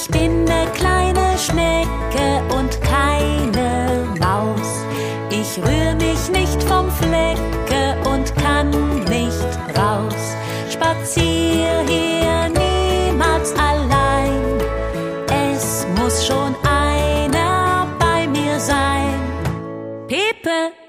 Ich bin ne kleine Schnecke und keine Maus. Ich rühr mich nicht vom Flecke und kann nicht raus. Spazier hier niemals allein. Es muss schon einer bei mir sein. Pepe!